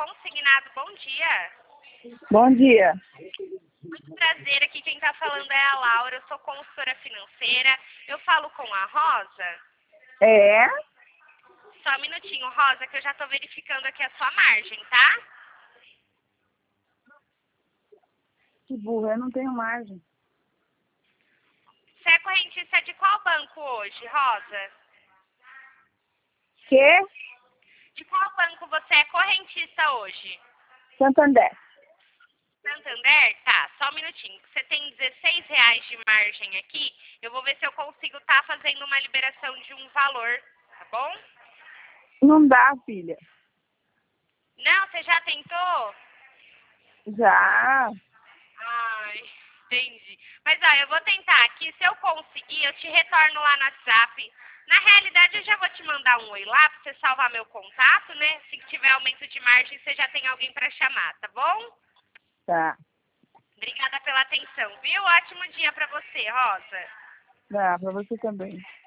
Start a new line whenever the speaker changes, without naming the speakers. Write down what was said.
Consignado, bom dia.
Bom dia.
Muito prazer, aqui quem está falando é a Laura, eu sou consultora financeira. Eu falo com a Rosa.
É?
Só um minutinho, Rosa, que eu já estou verificando aqui a sua margem, tá?
Que burro, eu não tenho margem.
Você é correntista de qual banco hoje, Rosa?
Que?
De qual banco você é correntista hoje?
Santander.
Santander? Tá, só um minutinho. Você tem R$16 de margem aqui. Eu vou ver se eu consigo estar fazendo uma liberação de um valor, tá bom?
Não dá, filha.
Não, você já tentou?
Já.
Ai, entendi. Mas, ó, eu vou tentar aqui. Se eu conseguir, eu te retorno lá no WhatsApp. Na realidade, eu já vou te mandar um oi lá pra você salvar meu contato, né? Se tiver aumento de margem, você já tem alguém pra chamar, tá bom?
Tá.
Obrigada pela atenção, viu? Ótimo dia pra você, Rosa.
Tá, pra você também.